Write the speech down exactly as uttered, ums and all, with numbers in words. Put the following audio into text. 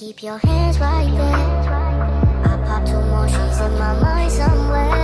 keep your hands right there. I pop two more sheets in my mind somewhere.